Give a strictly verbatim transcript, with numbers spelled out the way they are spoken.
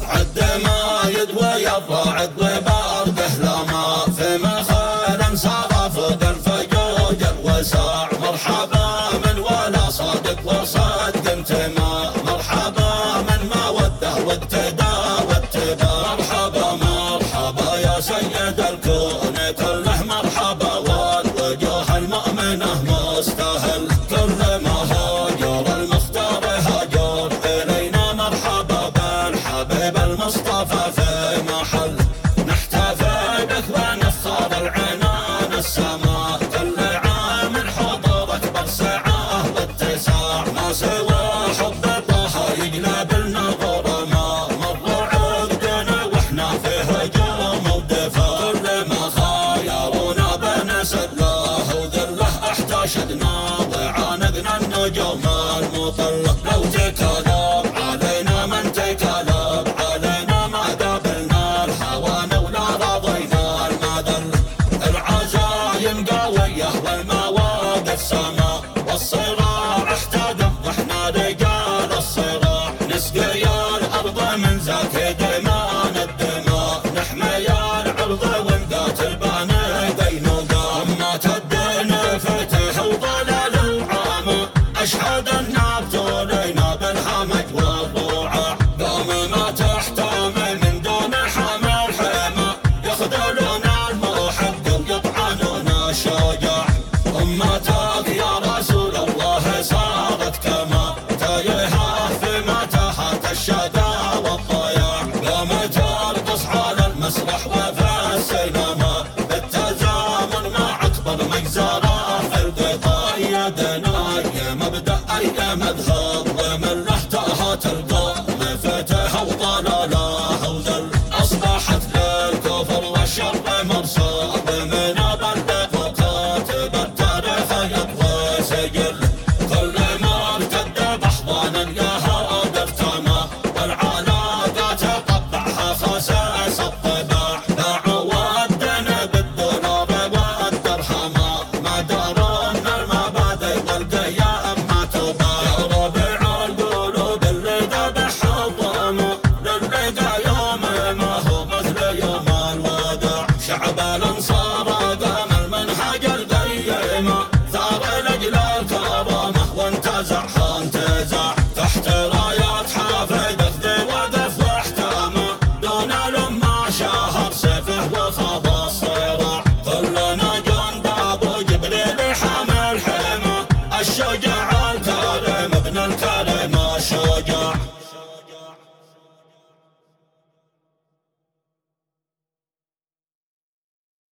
الدماء يدوي الضاعد وبارده لما في مخيل صار فوق الفجوج الوسع. مرحبا من ولا صادق وصدق انتماء، مرحبا من ما وده واقتدى واتباع. مرحبا مرحبا يا سيد الكون كله مرحبا، والوجوه المؤمنة مستاهل كل ما هاجر المختار هاجر إلينا. مرحبا بالحبيب المصطفى في محل نحتفل بك ونفخر العنان السماء. كل عام حضورك برسعة واتساع، ما سوى حب الله يقلب لنا غرما. مروا عقدنا واحنا في هجوم ودفاع، كل ما خايرونا بنسله وذله احتشدنا وعانقنا النجوم المطلة. لو تكالب علينا من تكالب علينا ما قابلنا الهوان ولا رضينا المذل. العزايم قوية والمواقف سما، والصراع احتدم واحنا رجال الصراع. نسقي الارض من زاك دمان الدماء، نحمي العرض ونقاتل بني قنقاع. اما تدين فتح وضلال العام، اشهد ان ابتلينا بالهمج والروعة. قوم ما تحتمل من دون حمل حمى، يخذلون المحق ويطعنون الشجاع. امتك يا رسول الله صارت كما تايهة في متاهات الشدائد.